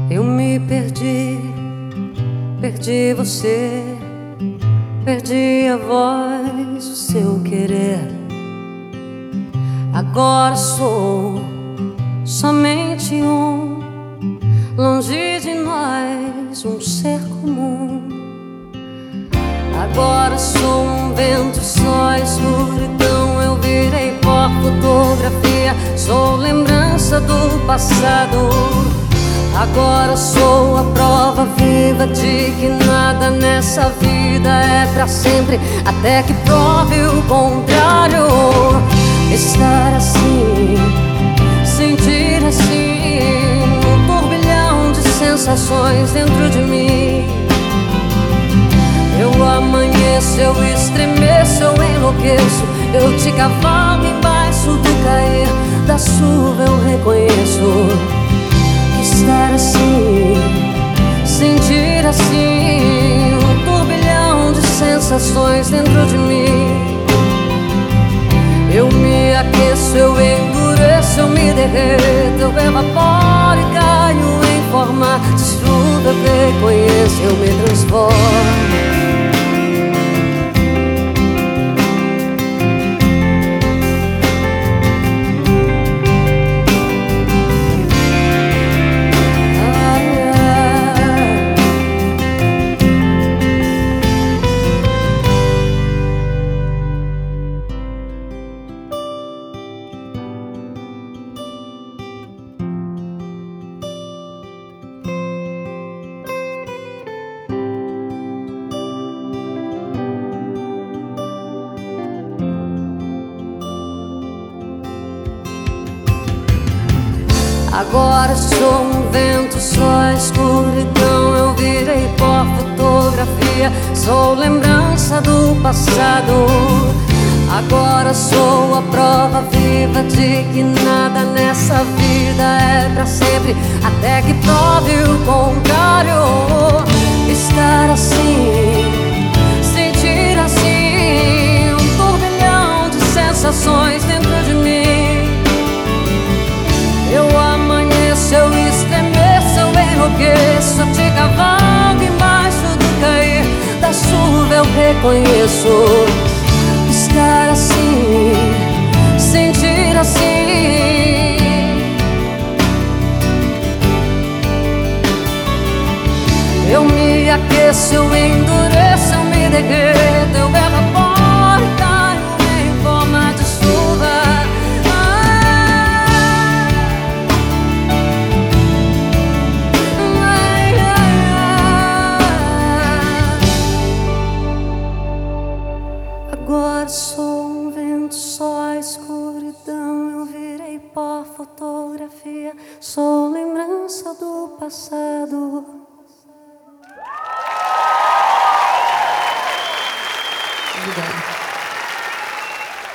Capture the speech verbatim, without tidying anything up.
Eu me perdi, perdi você, perdi a voz, o seu querer. Agora sou somente um, longe de nós, um ser comum. Agora sou um vento, só escuridão. Eu virei pó, fotografia, sou lembrança do passado. Agora sou a prova viva de que nada nessa vida é pra sempre, até que prove o contrário. Estar assim, sentir assim, um turbilhão de sensações dentro de mim. Eu amanheço, eu estremeço, eu enlouqueço, eu te cavalgo embaixo do cair da chuva. Eu reconheço estar assim, sentir assim, um turbilhão de sensações dentro de mim. Eu me aqueço, eu endureço, eu me derreto, eu evaporo e caio em forma de chuva. Eu reconheço, eu me transformo. Agora sou um vento, só escuridão. Eu virei pó, fotografia, sou lembrança do passado. Agora sou a prova viva de que nada nessa vida é pra sempre, até que prove o contrário. Estar assim, sentir assim, um turbilhão de sensações dentro de mim. Eu amanheço, eu estremeço, eu enlouqueço, eu te cavalgo embaixo do cair da chuva. Eu reconheço estar assim, sentir assim. Eu me aqueço, eu endureço, eu me derreto, eu evaporo e caio em forma de chuva. Agora sou um vento, só escuridão. Eu virei pó, fotografia, sou lembrança do passado.